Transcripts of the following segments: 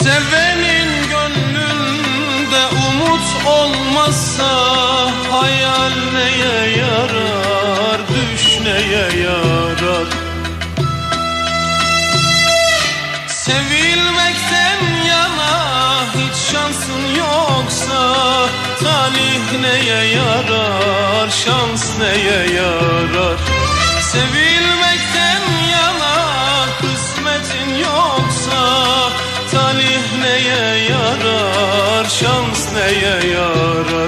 Sevenin gönlünde umut olmazsa hayal neye yarar, düş neye yarar? Sevilmekten yana hiç şansın yoksa talih neye yarar, şans neye yarar? Sevilmekten yana kısmetin yoksa talih neye yarar, şans neye yarar?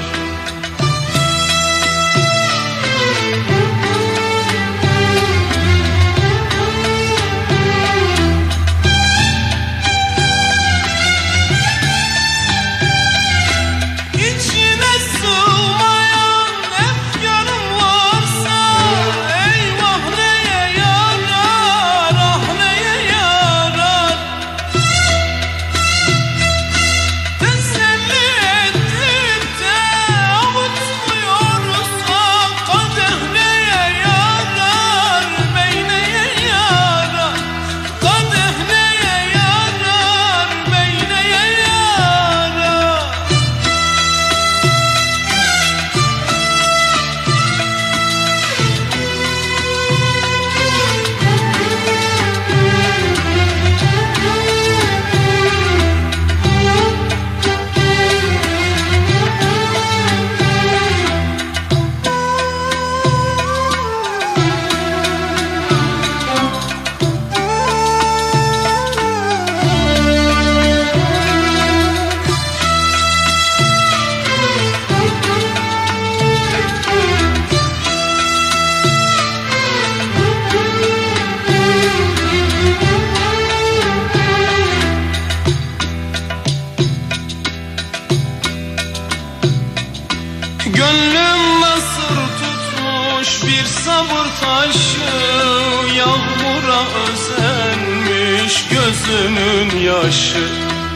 Gönlüm nasır tutmuş bir sabır taşı, yağmura özenmiş gözümün yaşı.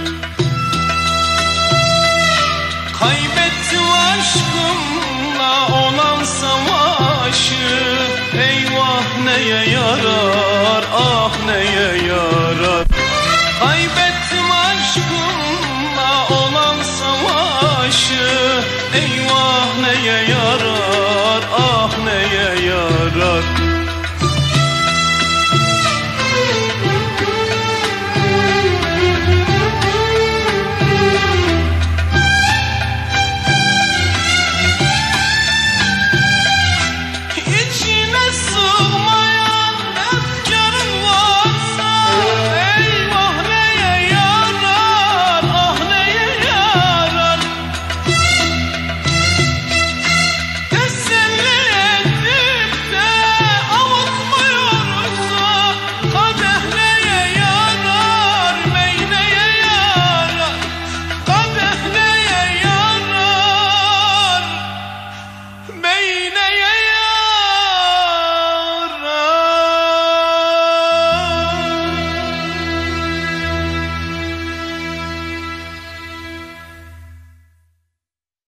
Kaybettim aşkımla olan savaşı, eyvah neye yarar?